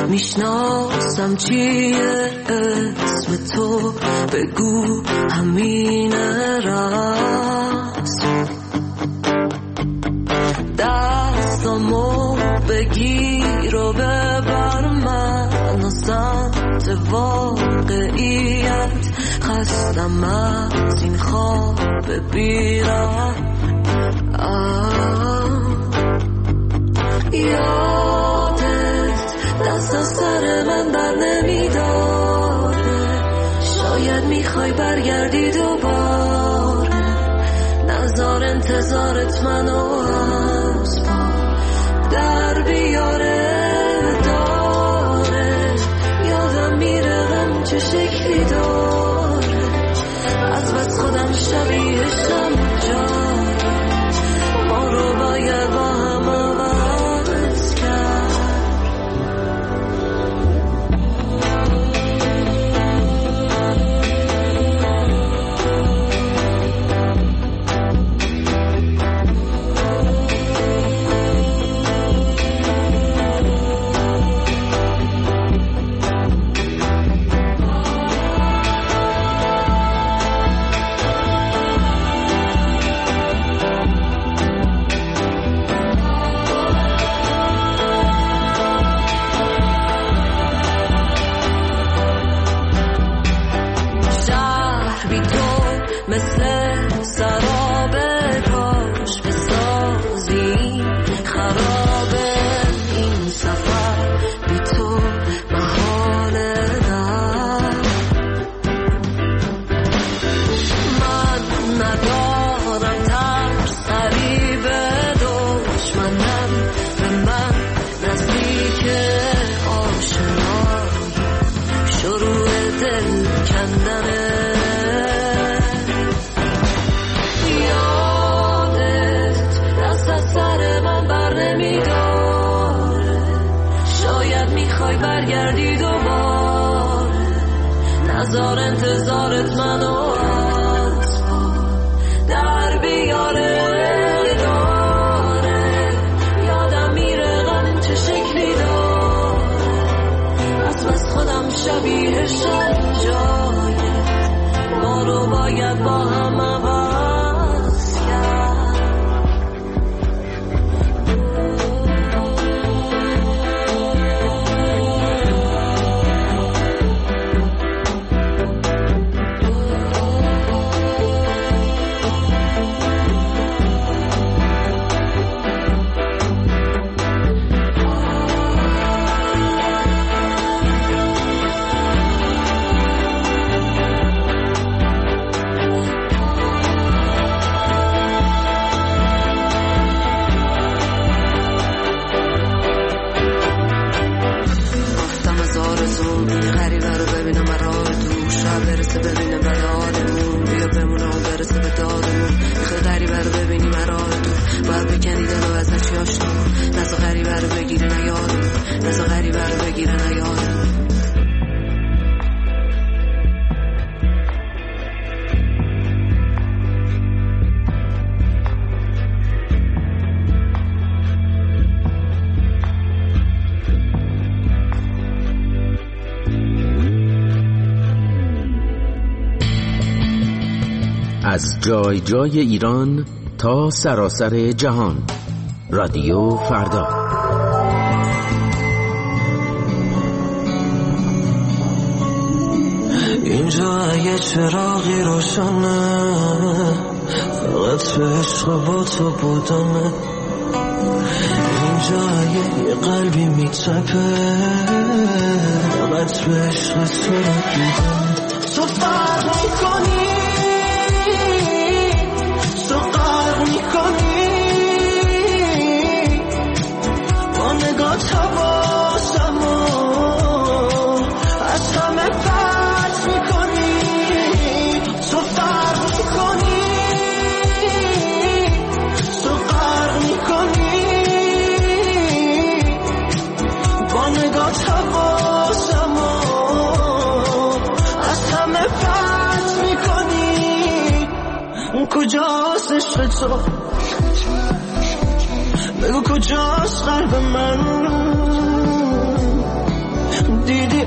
میشناسم چیه اسم تو، بگو همین راست. دستامو بگیر و ببر من و سمت واقعیت، خستم از این خواب بیرم. یادت دست از سر من بر نمیداره، شاید میخوای برگردی دوباره، نظر انتظارت منو از پا در بیاره داره. یادم میره غم چه شکلی داره، از بس خودم شبیهشم جاره، ما رو باید با هم عوض کرد. مثل سراب کاش بسازی خرابه این سفر، بی تو محاله نه. من ندارم ترس قریب دشمنم، به من نزدیک آشنایی شروع دل کندنه. برگردی دوباره، نظر انتظارت منو از پا در بیاره داره. یادم میره غم چه شکلی داره، از بس خودم شبیهشم جایه، ما رو باید با هم عوض کرد. ببینه بدارمون بیا بمونه و برسه به دادمون، میخوای غریبه رو ببینی مرار تو، باید بکنی دلو ازت چی آشنا، نزا غریبه رو بگیره نیادمون، نزا غریبه رو بگیره نیادمون. از جای جای ایران تا سراسر جهان، رادیو فردا. اینجا یه چراغی روشنه، فقط به عشق با تو بودنه. اینجا یه قلبی میتپه، فقط به عشق تو رو دیدم. تو فرق میکنی، تو غرق میکنی، با نگاه حواسمو از همه پرت میکنی. تو فرق میکنی، تو غرق میکنی، با نگاه حواسمو از همه پرت میکنی. کجاست عشق تو؟ بگو کجاست قلب من؟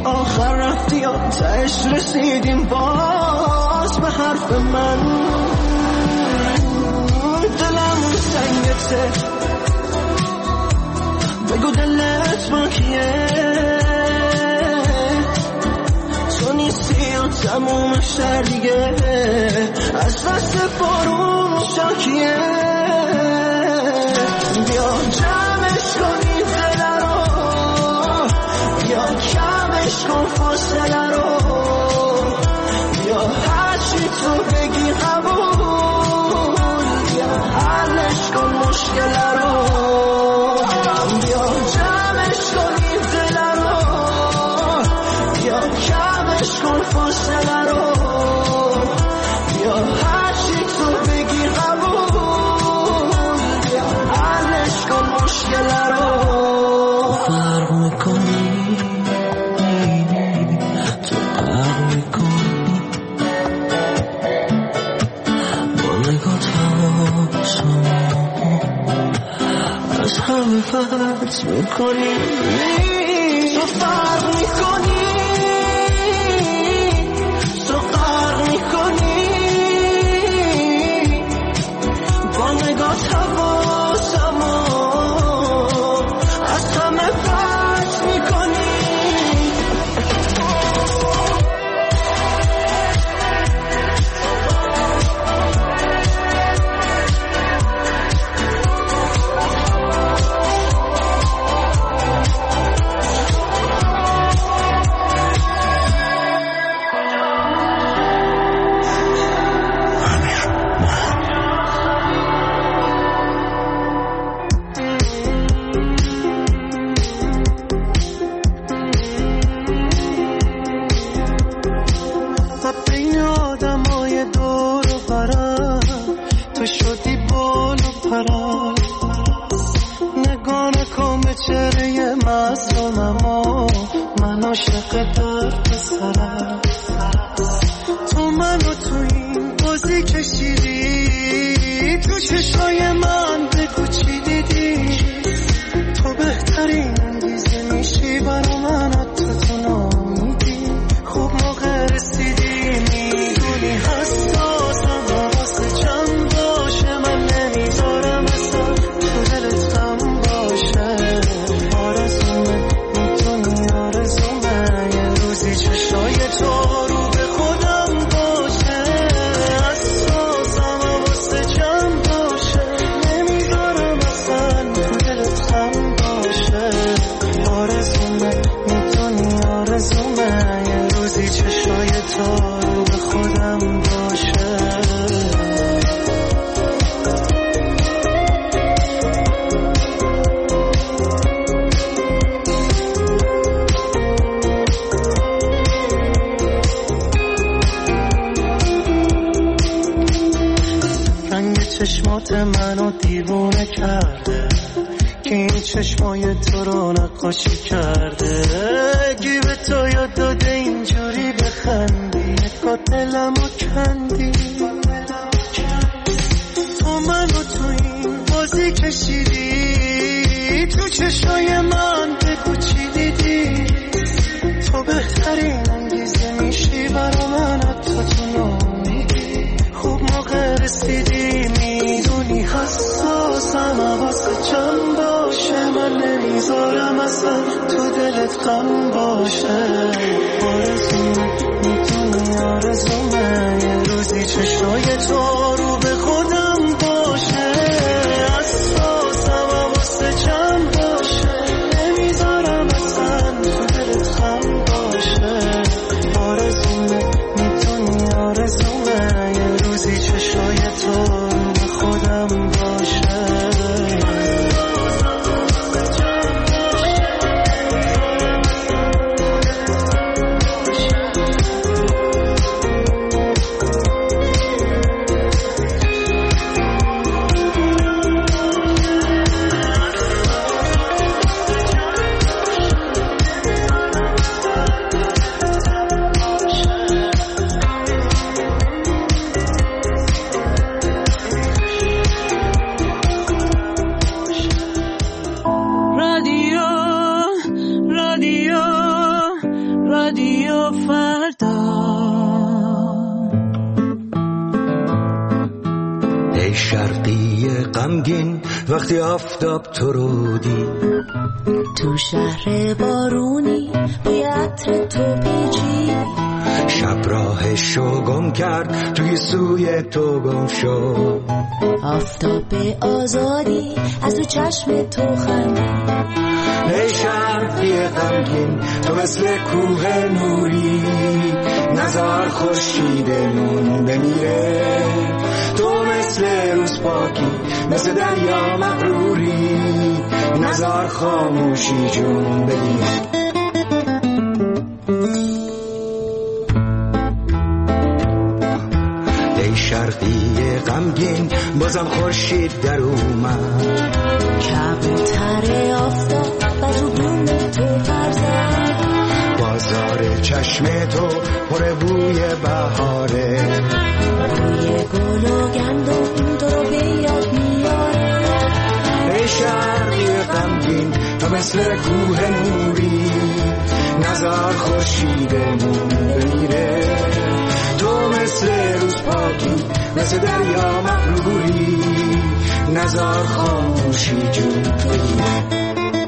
آخر رفتی و تهش رسیدیم باز به حرف من. دلم سنگته بگو دلت با کیه، تو نیستی و تموم شهر دیگه از دست بارون شاکیه. بیا جمعش کنی دل رو، بیا کمش کن فاصله رو، بیا هرچی تو بگی قبول، بیا حلش کن مشکل رو، بیا جمعش کنی دل رو، بیا کمش کن فاصله رو، بیا هرچی تو بگی قبول، بیا حلش کن مشکل رو. فرق میکنی، تو فرق میکنی، با نگات حواسم از همه فرق میکنی، تو فرق میکنی، تو فرق میکنی، با نگات حواسم از همه فرق میکنی. چشمات منو دیوونه کرده که این چشمای تو رو نقاشی کرده، گی به تو یاد داده اینجوری بخندی، نگاه دلمو کندی، تو منو تو این بازی کشیدی، تو چشمای من بگو چی دیدی، تو بهترین انگیزه میشی برا من، حتی تو نامیدی، خوب موقع رسیدی، میدونی حساسم، حواست جمع باشه، من نمیذارم اصلا تو دلت غم باشه، آرزومه میدونی آرزومه یه روزی چشای تو رو به خودم باشه، حساسم حواست جمع باشه، نمیذارم اصلا تو دلت غم باشه، آرزومه میدونی آرزومه یه روزی چشای تو به خودم باشه. رادیو فردا. ای شرقی غمگین وقتی آفتاب تو رو دید، تو شهر بارونی بوی عطر تو پیچی، شب راهشو گم کرد توی سوی تو گم شد، آفتاب آزادی از تو چشم تو خندید. ای شرقی غمگین تو مثل کوه نوری، نزار خورشیدمون بمیره، تو مثل روز پاکی مثل دریا مغروری، نزار خاموشی جون بگیر. ای شرقی غمگین بازم خورشید در اومد، کبوتر آفتاب و تو بوم تو فرزد، بازار چشم تو پر بوی بهاره، بوی گل و گندم تو رو به یاد میاره. ای شرقی غمگین تو مثل کوه نوری، نزار خورشیدمون بمیره، تو مثل روز پاکی مثل دریا مغروری، نزار خاموشی جون بگیره.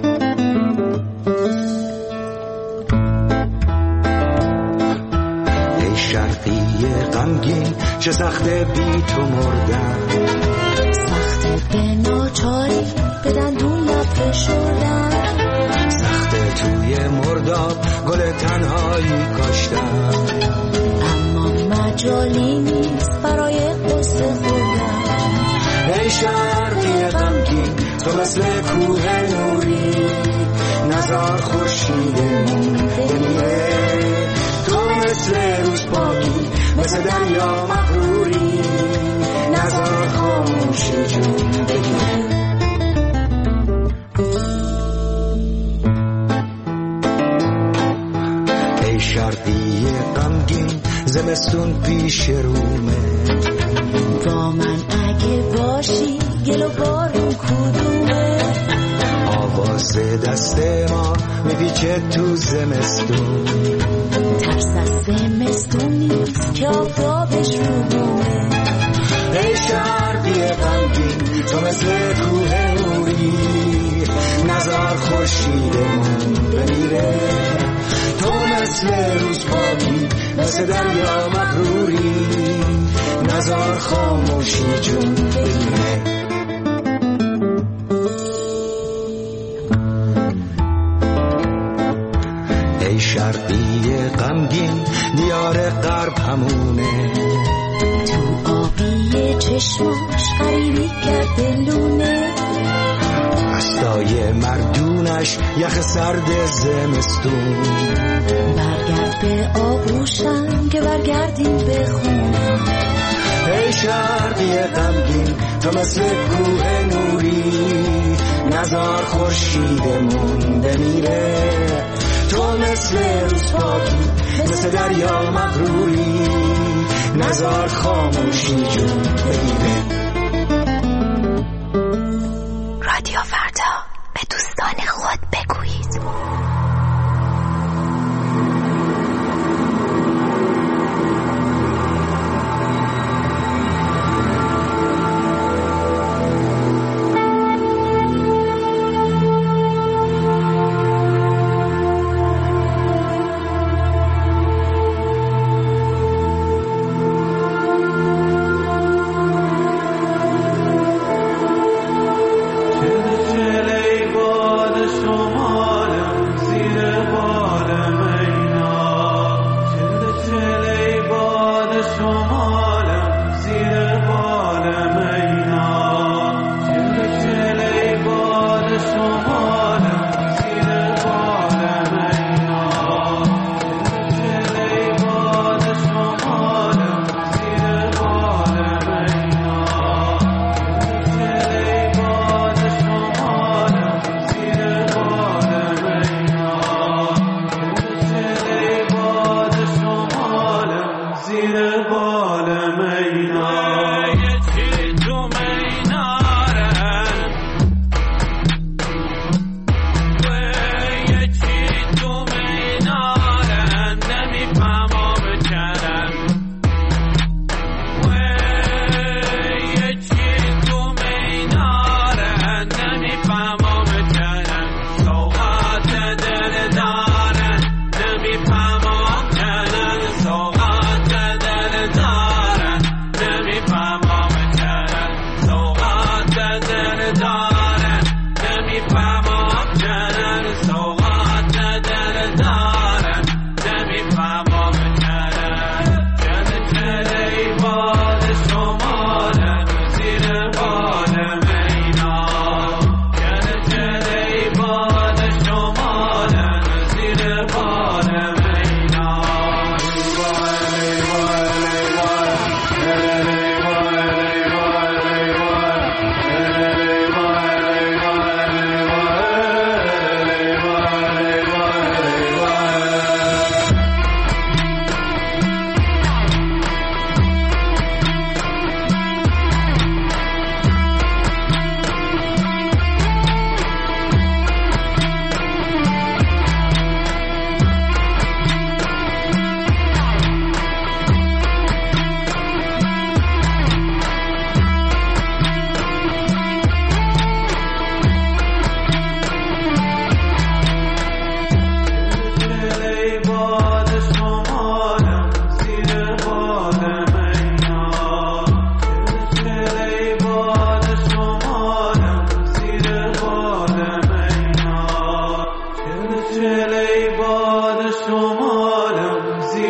ای شرقی غمگین چه سخته بی تو مردن، سخته به ناچاری به دندون لب فشردن، سخته توی مرداب گل تنهایی کاشتن، اما مجالی نیست برای قصه خوردن. ای شرقی غمگین تو مثل کوه نوری، نزار خورشیدمون بمیره، تو مثل روز پاکی مثل دریا مغروری، نزار خاموشی جون بگیره. ای شرقی غمگین زمستون پیش رومه، با من اگه باشی گل و بارون کدومه، آواز دست ما میپیچه تو زمستون، ترس از زمستون نیست که آفتابش رو بومه. ای شرقی غمگین تو مثل کوه نوری، نزار خورشیدمون بمیره، تو مثل روز پاکی مثل دریا مغروری، نزار خاموشی جون بگیره. ای شرقی غمگین دیار غرب همونه، تو آبی چشماش غریبی کرده لونه، دستای مردونش یخ سرد زمستون، برگرد به آغوشم که برگردیم به خونه. ای شرقی غمگین تو مثل کوه نوری، نزار خورشیدمون بمیره، تو مثل روز پاکی مثل دریا مغروری، نزار خاموشی جون بگیره. رادیو فردا، به دوستان خود بگویید.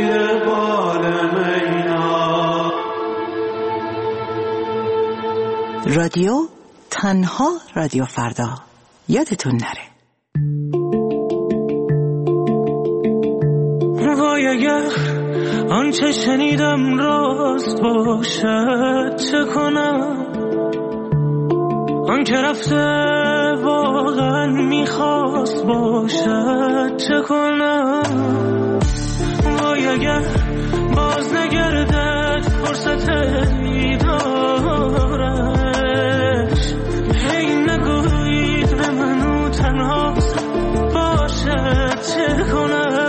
زیر بال مینا. رادیو تنها رادیو فردا، یادتون نره. وای اگر آنچه شنیدم راست باشد چه کنم، آن که رفته واقعا میخواست باشد چه کنم. وای اگر باز نگردد فرصت دیدارش، هی نگویید به منو تنهاست باشد چه کنم.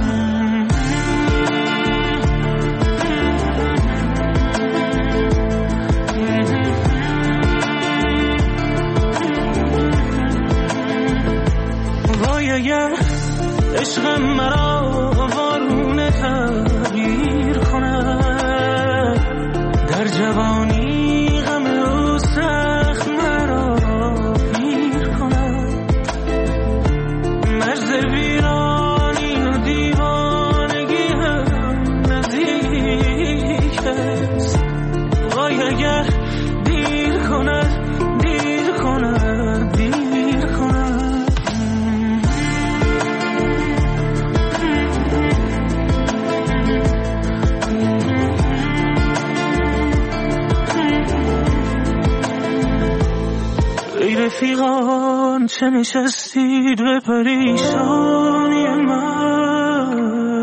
اگر عشقم مرا وارونه تغییر کند، در جوانی غم او سخت مرا پیر کند. مرز ویرانی و دیوانگی هم نزدیک است. وای اگر دیر کند دیر کند دیر کند. رفیقان چه نشستید به پریشانی من،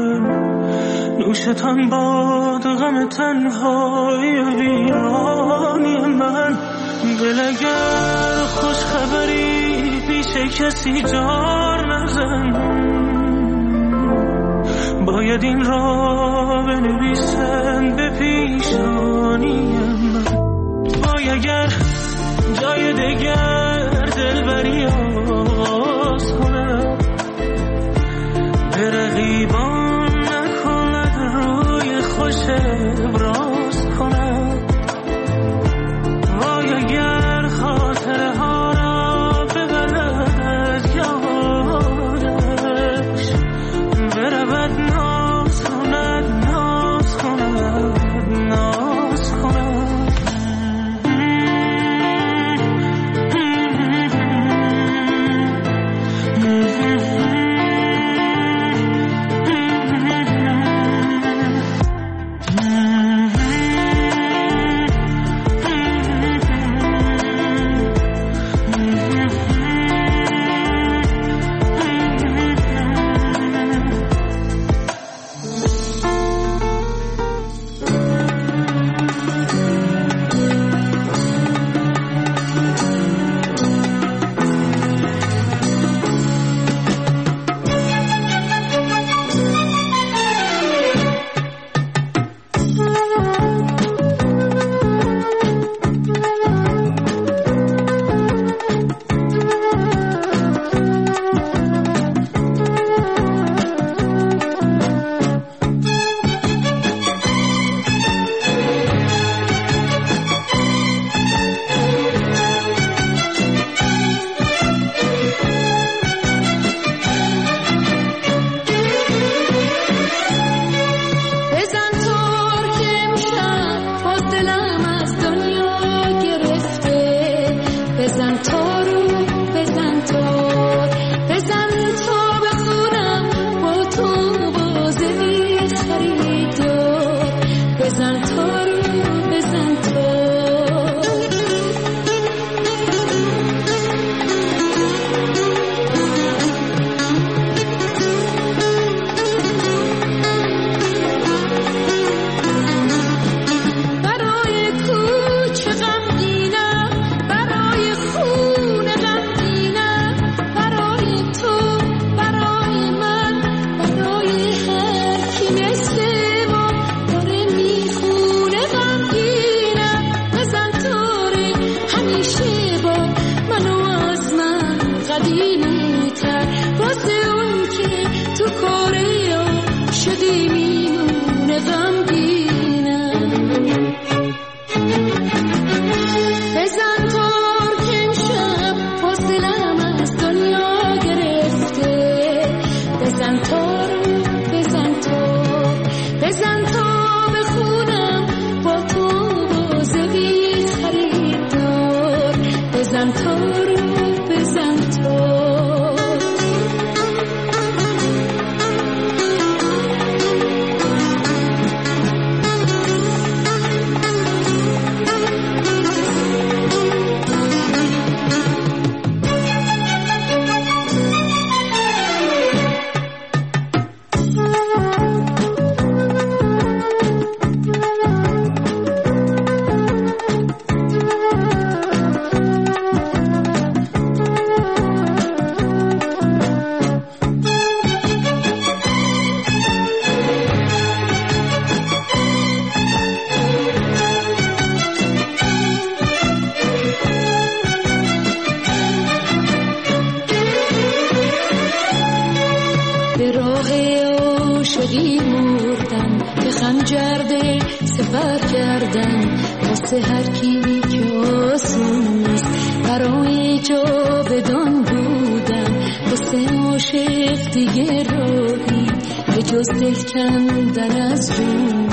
نوشتان باد غم تنهایی و ویرانی من. دل اگر خوش خبری پیش کسی جار نزن، باید این را بنویسن به پیشانی من. وای اگر جای دگر دلبری آغاز کنم، به رقیبان نکند روی خوش ابراز کنم. وای اگر خاطره ها را ببرد از یادش، برود ناز کند ناز کند ناز کند. بزن تا بخونم با تو بازه بی خریدار بزن تا رو بزن تا هر کی که آسون نیست برای جا بدان بودن واسه عاشق دیگه راهی به جز دل کندن از جون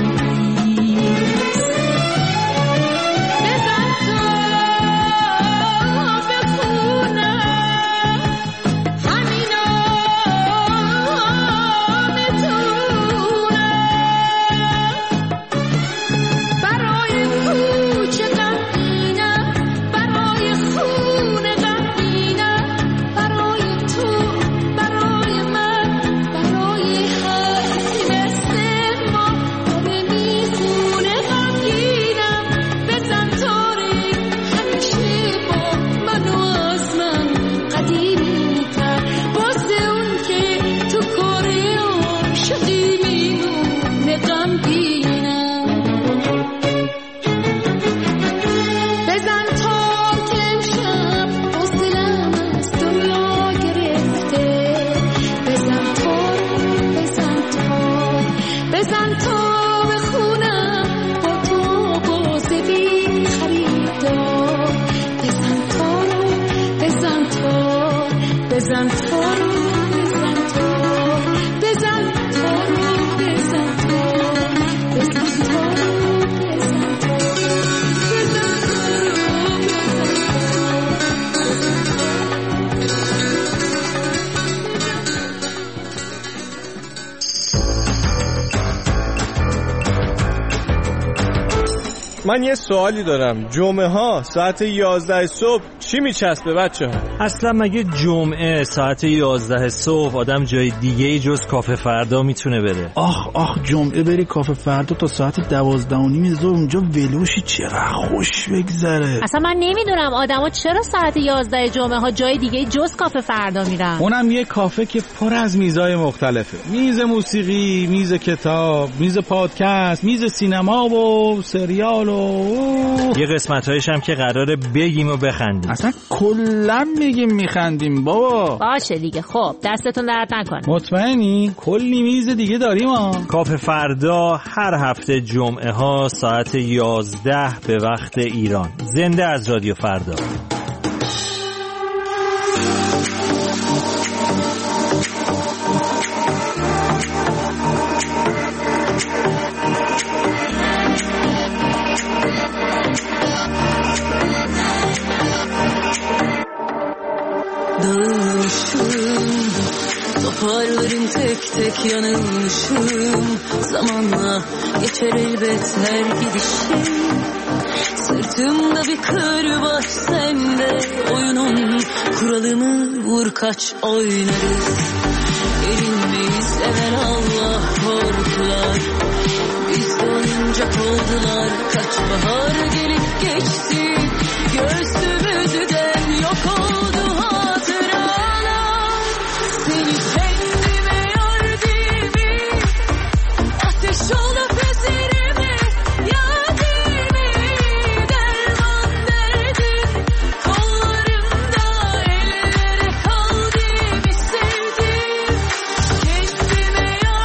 من یه سوالی دارم. جمعه ها ساعت 11 صبح چی میچسبه بچه ها؟ اصلا مگه جمعه ساعت 11 صبح آدم جای دیگه جز کافه فردا میتونه بره؟ آخ جمعه بری کافه فردا تا ساعت 12:30 ظهر اونجا ولوشی چقدر خوش بگذره. اصلا من نمیدونم آدما چرا ساعت 11 جمعه ها جای دیگه جز کافه فردا میرن. اونم یه کافه که پر از میزای مختلفه. میز موسیقی، میز کتاب، میز پادکست، میز سینما و سریال و یه قسمت‌هایش هم که قراره بگیم و بخندیم. اصلا کلا میگیم میخندیم بابا. باشه دیگه. خب دستتون درد نکنه. مطمئنی؟ کلی میز دیگه داریم ها. کافه فردا هر هفته جمعه ها ساعت 11 به وقت ایران. زنده از رادیو فردا. Toparlarım tek tek yanılmışım. Zamanla geçer elbet her gidişim. Sırtımda bir kır var sende. Oyunun kuralını vur kaç oynarız. Erinmeyiz evvel Allah korkular. Biz de oyuncak oldular. Kaç bahar gelip geçti. Göğsümüzden yok oldu hatıralar. Seni kendime yar değil. Ateş olup üzerime yağdırma. Derman derdim kollarımda. Ellere kalbimi sevdim. Kendime yar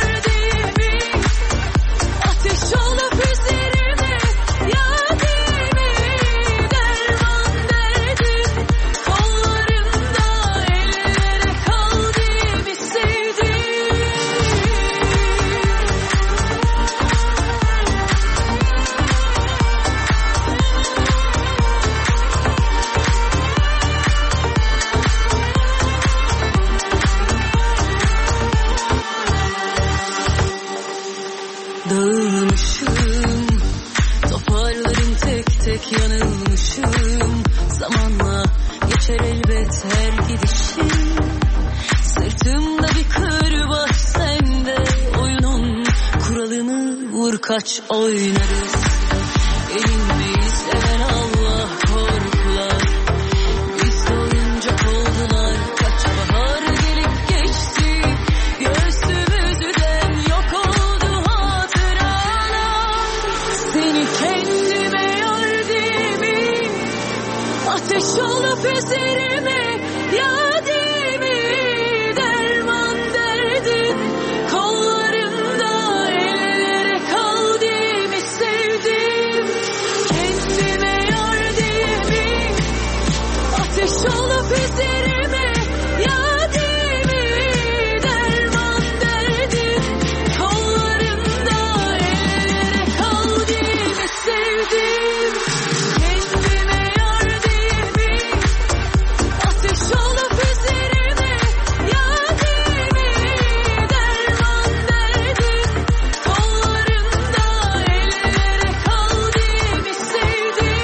Dağılmışım, toparlarım tek tek yanılmışım. Zamanla geçer elbet her gidişim. Sırtımda bir kır var sende. Oyunun kuralını vur kaç oynarız. Elindeyiz seven Allah korkular. Biz de oyuncak oldular. Kaç bahar gelip geçti. Göğsümüzden yok oldu hatıralar. Seni kendime yardımı, ateş olup üzerime yadimi. Derman derdim kollarımda, ellere kaldığımı sevdim. Kendime yardımı, ateş olup üzerime yadimi. Derman derdim kollarımda, ellere kaldığımı sevdim. Kendime yardımı, ateş olup üzerime yadimi. Derman derdim kollarımda, ellere kaldığımı sevdim.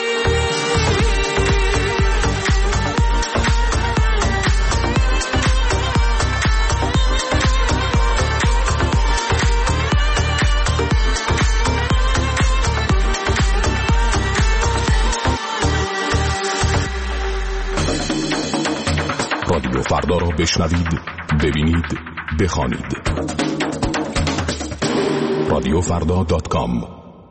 رادیو فردا را بشنوید، ببینید، بخوانید. radiofrda.com.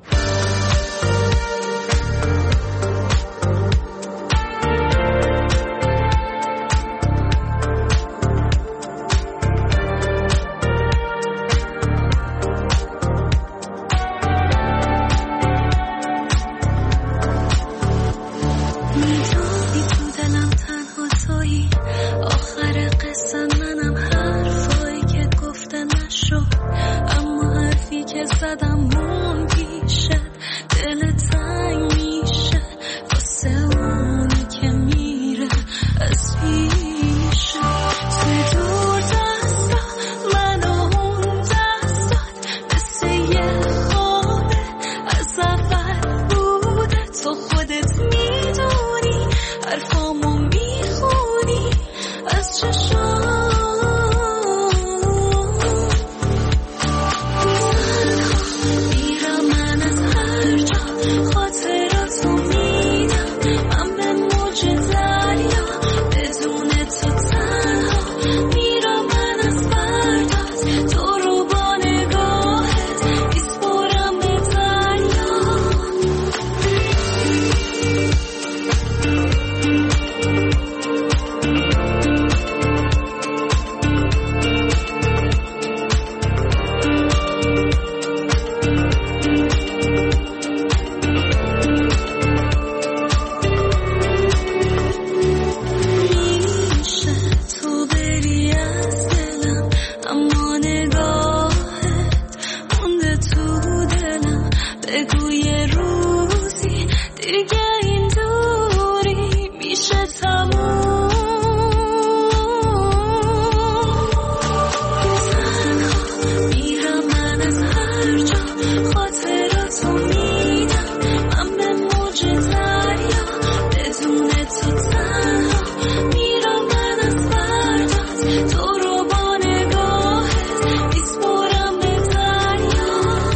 میدونی تو دلم تنها تویی، آخر قصه منم. حرفایی که گفته نشد، اما حرفی که زدم مون پیشت. دل تنگ میشه واسه اونی که میره از پیشه. توی دور دستا منو اون دستات مثل یه خوابه از اول بوده. تو خودت میدونی حرفامو میخونی از چشام. میرم من از هر جا، خاطراتو میدم من به موج دریا. بدون تو تنها میرم من از فردات. تو رو با نگاهت میسپرم به دریا. میشه تو بری از دلم، اما نگاهت مونده تو دلم. بگو یه روزی دیگه این دوری میشه تموم. تنها میرم من از هر جا، خاطراتو میدم من به موج دریا. بدون تو تنها میرم من از فردات. تو رو با نگاهت میسپرم به دریا.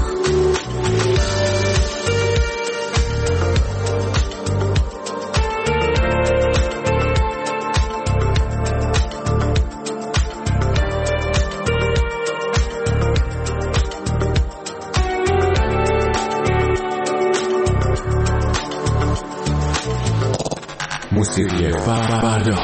موسیقی فردا.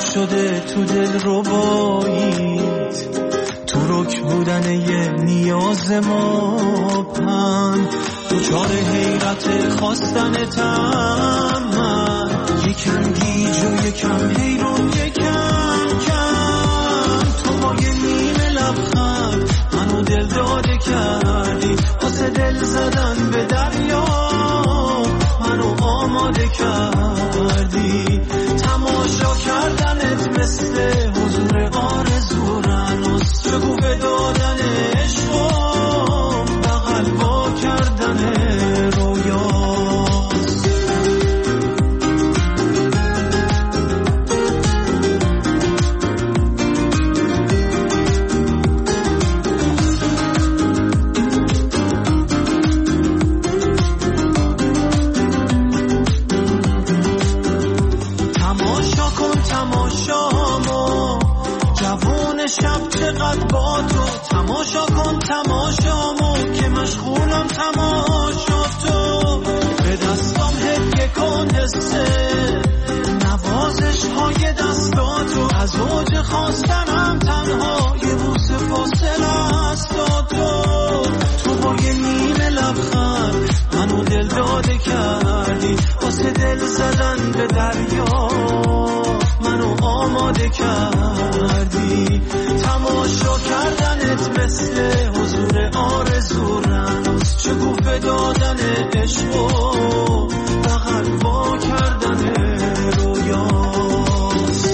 شده تو دل رباییت، تو رک بودن یه نیاز ما پن، دوچار حیرت خواستنتم من، یکم گیج و یکم حیرون یکم کم، تو با یه نیمه لبخند منو دل داده کردی، واسه دل زدن به دریا منو آماده کردی، تماشا کردنت مثل حضور آرزورناست، شکوفه دادن عشقم بغل با کردن رویاست. شب چقدر با تو تماشا کن تماشامو که مشغولم تماشا تو، به دستام هدیه کن حسه نوازش های دستاتو، از اوج خواستنم تنها یه بوسه فاصله است تو با یه نیمه لبخند منو دل داده کردی، واسه دل زدن به دریا منو آماده کردی، تماشا کردنت مثل حضور آرزورناست، شکوفه دادن عشق و بغل با کردن رویاست.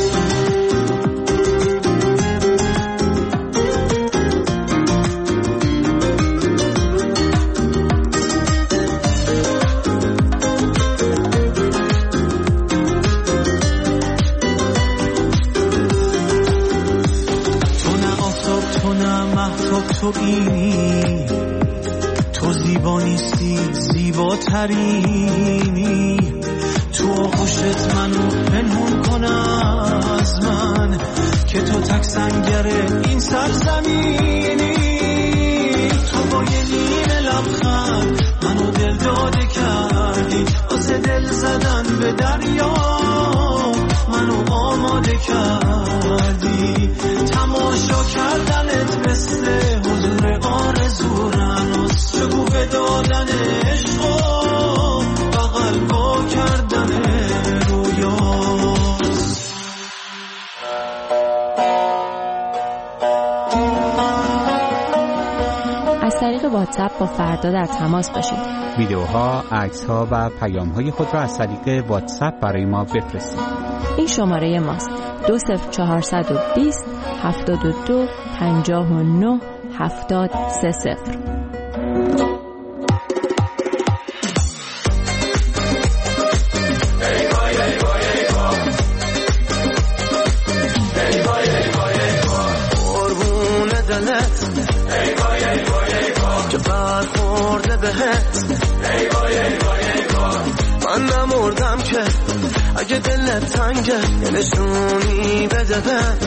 تو اینی تو زیبا نیستی زیباترینی، تو آغوشت منو پنهون کن از من که تو تک سنگر این سرزمینی، تو با یه نیمه لبخند منو دل داده کردی، واسه دل زدن به دریا منو آماده کردی، تماشا کردنت مثل حضور آرزورناست، شکوفه دادن عشق و بغل با کردن رویاست. از طریق واتساپ با فردا در تماس باشید. ویدیوها، عکس‌ها و پیام‌های خود را از طریق واتساپ برای ما بفرستید. این شماره ماست: 20420 72 59 7030. که برخورده بهت من نمردم که اگه دلت تنگه یه نشونی بده به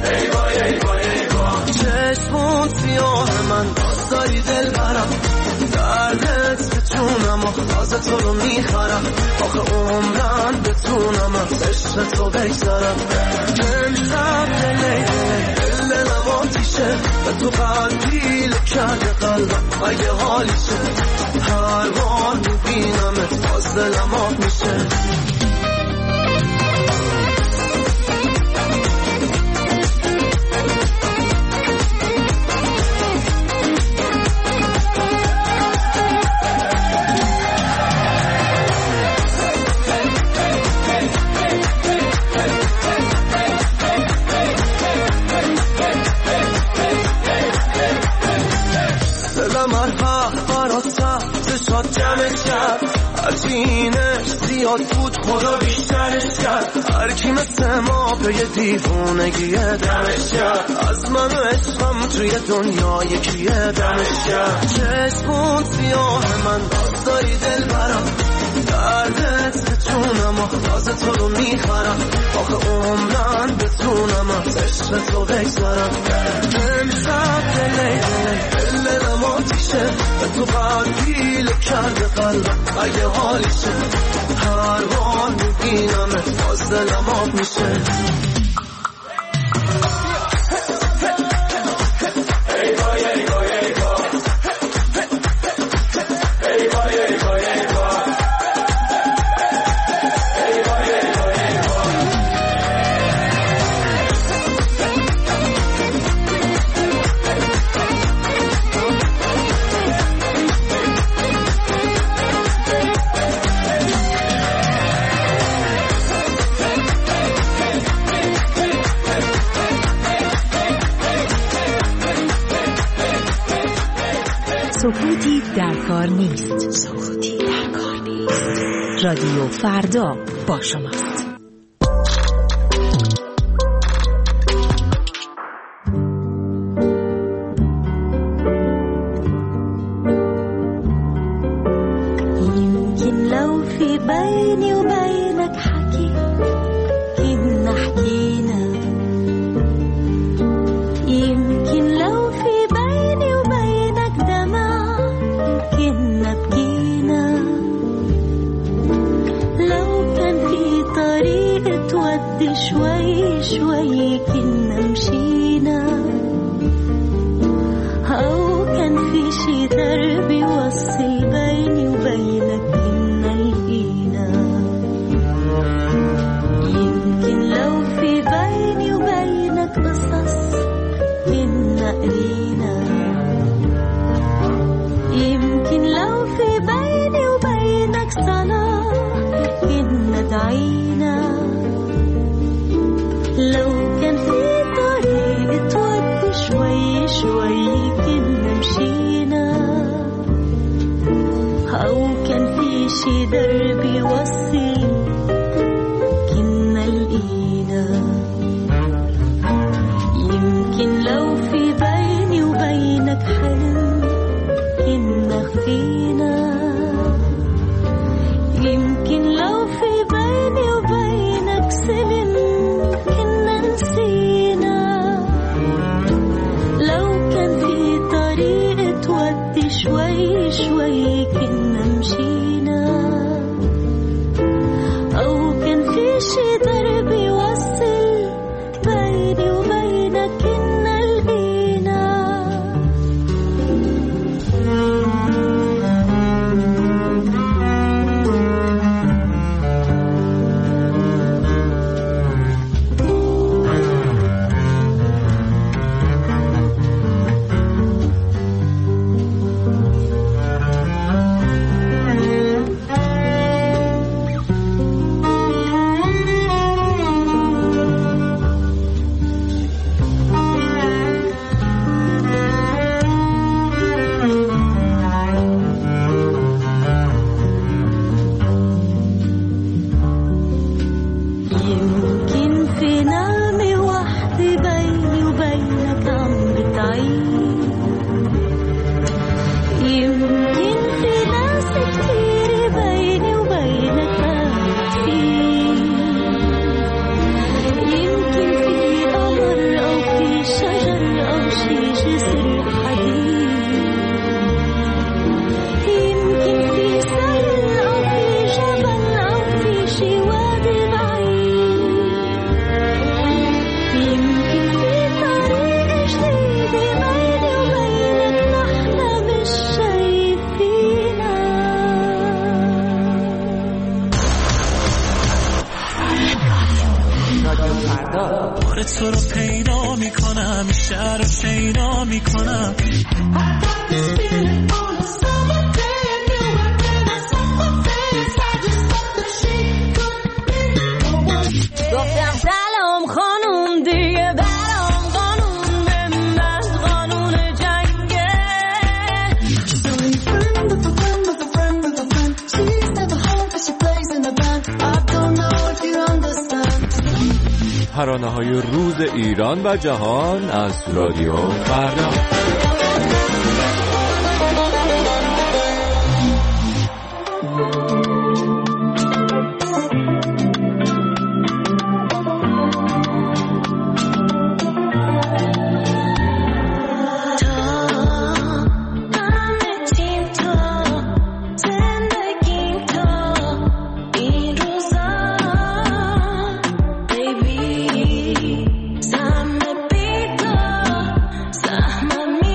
چشمون سیاه من داری دل برم دردت بتونم آخلاز تو رو میخرم آخه عمرم بتونم از عشق تو بگذارم امشب دلم آتیشه به تو قلبی لکرده قلبم اگه حالیشه هر بار میبینمت باز دلم آب میشه عجینش زیاد بود خدا بیشترش کرد هر کی مثل ما به یه دیوونگیه دمش کرد از من و عشقم توی دنیا یکیه دمش کرد چشمون سیاه من باز داری دل برم دردت بتونم آخلاز تو رو میخرم آخه عمرن بتونم از عشق تو بگذارم امشب دلم آتیشه به تو قلبی کرده قلبم اگه حالیشه هر بار میبینمت باز دلم آب میشه سکوتی در کار نیست. سکوتی در کار نیست. رادیو فردا با شماست. يمكن لو في بيني وبينك حكي كنا حكينا، يمكن لو في بيني وبينك دمع كنا بكينا، لو كان في طريق تودي شوي شوي كنا مشينا، أو كان في شي درب يوصل بيني وبينك كنا لقينا، يمكن لو في بيني وبينك قصص كنا قرينا، يمكن لو في بيني وبينك صلاة كنا دعينا، لو كان في طريق تودي شوي شوي كنا مشينا، أو كان في شي درب يوصل كنا لقينا، يمكن لو في بيني وبينك حلم كنا خفينا، يمكن لو في بيني وبينك سلم كنا نسينا، لو كان في طريق تودي شوي شوي كنا مشينا، أو كان في شي درب يوصل بيني وبينك كنا لقينا. يمكن في نعمة واحدة بيني وبينك عم بتعيش، يمكن في ناس كتير بيني وبينك عارفين، يمكن في قمر أو في شجر أو شي جسر حديد، يمكن في سهل أو في جبل أو في شي وادي بعيد، يمكن في طريق جديد بيني وبينك نحن مش شايفينا. تو رو پیدا میکنم، شهر رو شیدا میکنم، گفتم سلام خانم دیگه برام قانون من قانون جنگه. ترانه‌های روز ایران و جهان از رادیو فردا. Mami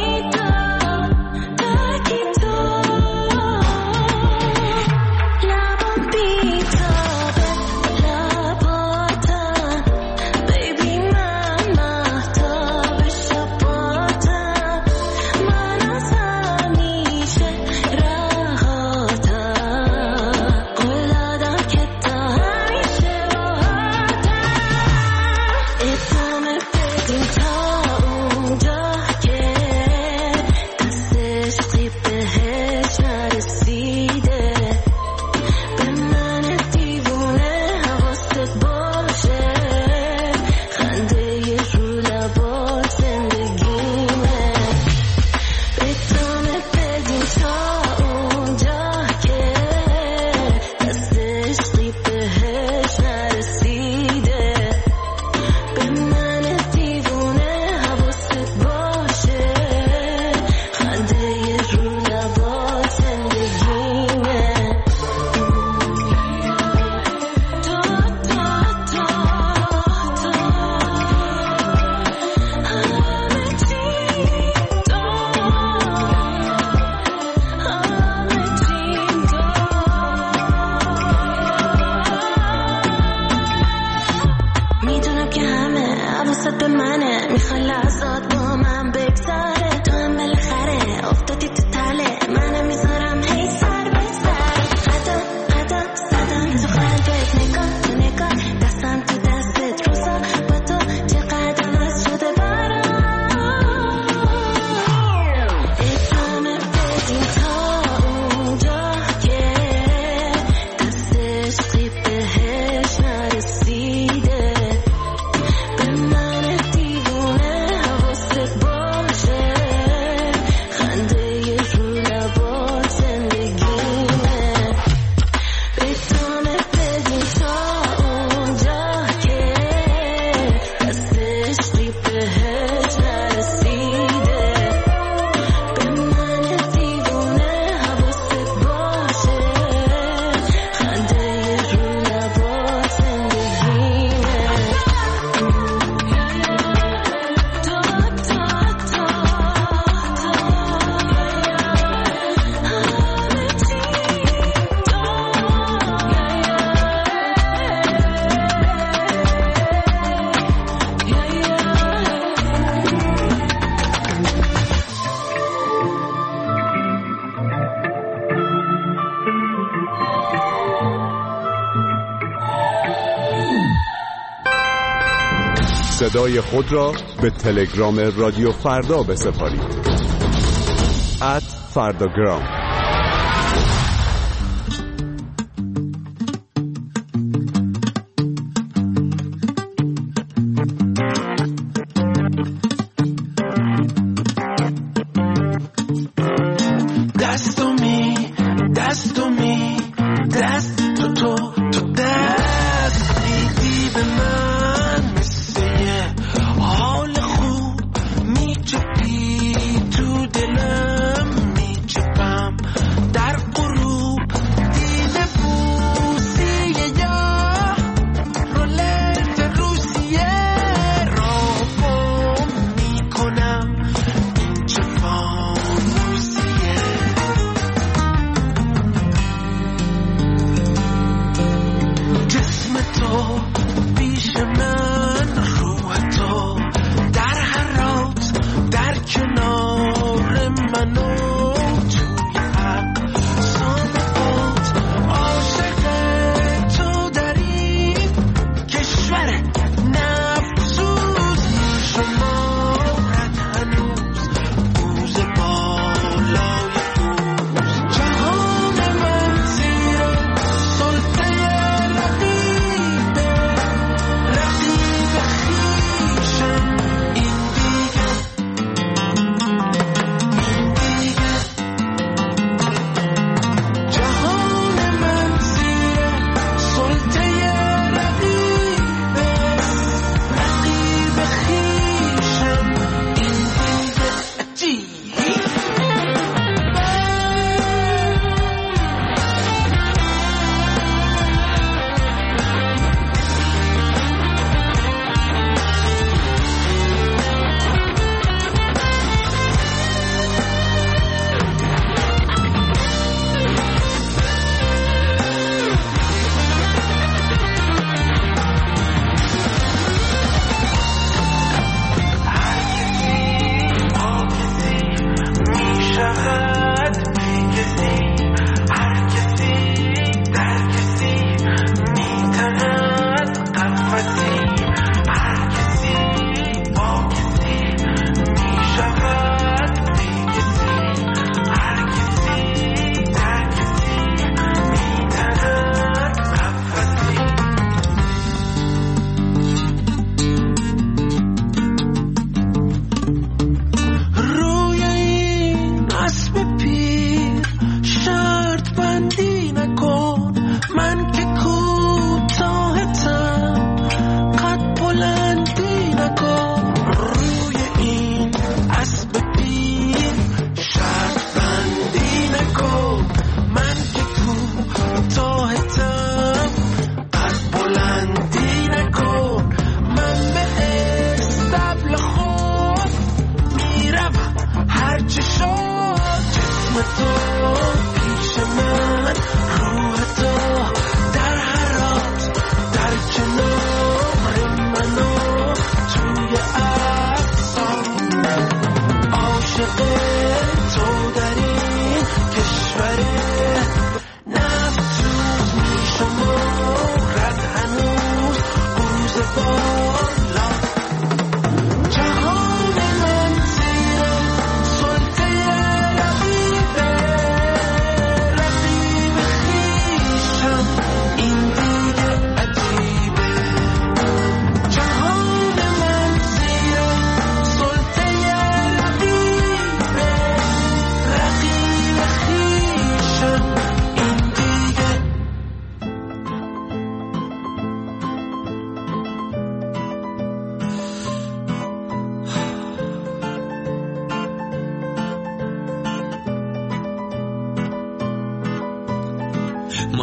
میدونم که همه حواست به منه، میخوای لحظات با من بگذاره، تو هم بالاخره افتادی تو تله، منم میذارم هی سر به سر، قدم زدم تو قلبت، نگاه تو نگاه، دستم تو دستت، روزا با تو چقدر عوض شده برام، ادامه بدیم تا اونجا که دستش قیب بهش نرسیده، به من دیوونه حواست باشه، خنده رو لبات زندگیمه، ادامه بدیم تا اونجا که دستش قیب بهش نرسیده، به من دیوونه حواست باشه، خنده رو لبات زندگیمه. صدای خود را به تلگرام رادیو فردا بسپارید. @فرداگرام. دست تو دست میدی به من، مثل یه حال خوب میچپی تو دلم، میچپم در غروب، دیده بوسی یا رولت روسیه، را بام میکنم این چه فانوسیه، جسم تو پیش من، روح تو در حرات، در کنار منو توی حق سامت، عاشق تو در این کشور نفسوز، شمارت هنوز بوز بالای بوز، جهان من زیر سلطه رقیبه، رقیب خویشم این دیگه، جهان من زیر سلطه رقیبه،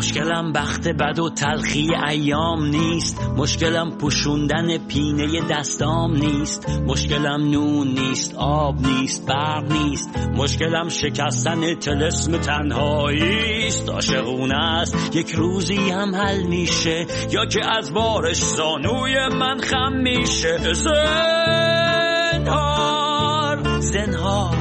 مشکلم بخت بد و تلخی ایام نیست، مشکلم پوشوندن پینه دستام نیست، مشکلم نون نیست، آب نیست، برق نیست، مشکلم شکستن طلسم تنهایی است. عاشقونه است یک روزی هم حل میشه، یا که از بارش زانوی من خم میشه. زنهار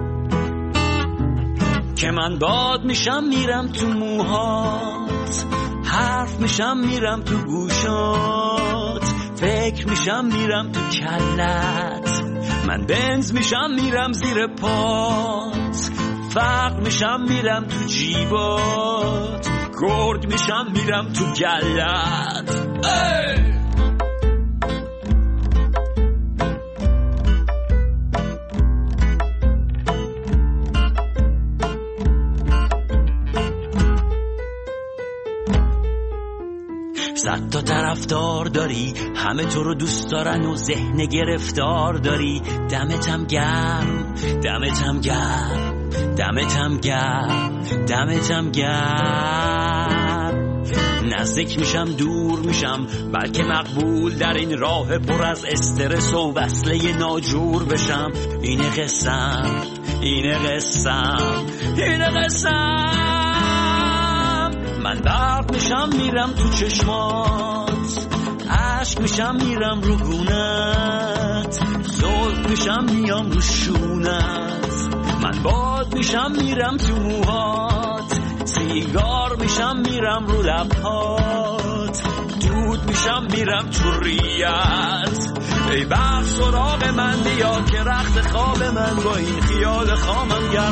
که من باد میشم میرم تو موهات، حرف میشم میرم تو گوشات، فکر میشم میرم تو کلت، من بنز میشم میرم زیر پات، فقر میشم میرم تو جیبات، گرگ میشم میرم تو گلت. صد تا طرفدار داری، همه تو رو دوست دارن و ذهن گرفتار داری. دمتم گرم، دمتم گرم، دمتم گرم، دمتم گرم. نزدیک میشم دور میشم، بلکه مقبول در این راه پر از استرس و وصله ناجور بشم. اینه قسم، اینه قسم، اینه قسم. من برق میشم میرم تو چشمات، عشق میشم میرم رو گونت، زلف میشم میام رو شونت، من باد میشم میرم تو موهات، سیگار میشم میرم رو لبهات، دود میشم میرم تو ریت. ای برق سراغ من بیا که رخت خواب من با این خیال خامم گرم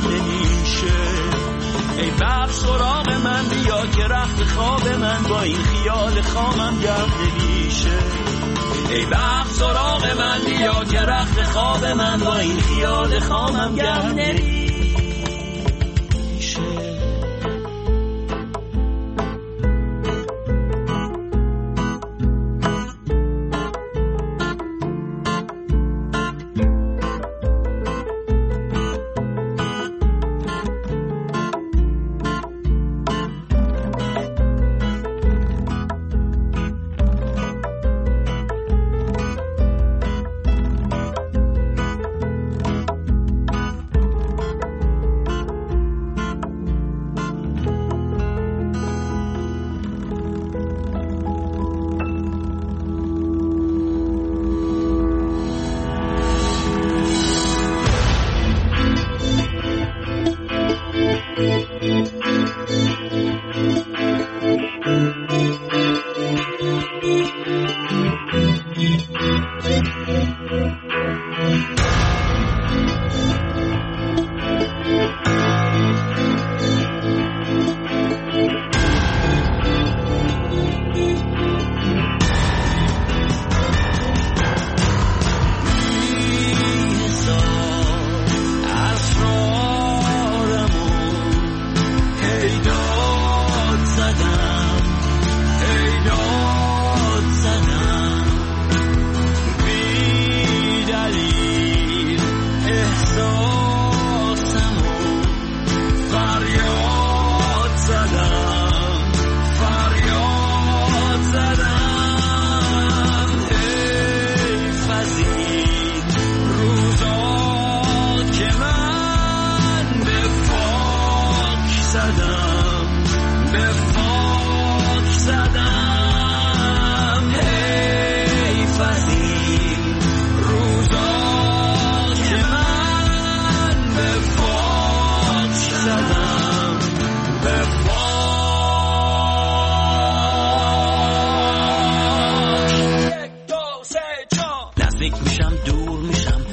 نمیشه. ای برق سراغ من بیا که رخت خواب من با این خیال خامم گرم نمیشه. ای برق سراغ من بیا که رخت خواب من با این خیال خامم گرم نمیشه.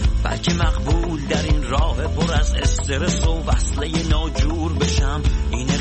استرس و وصله ناجور بشم. این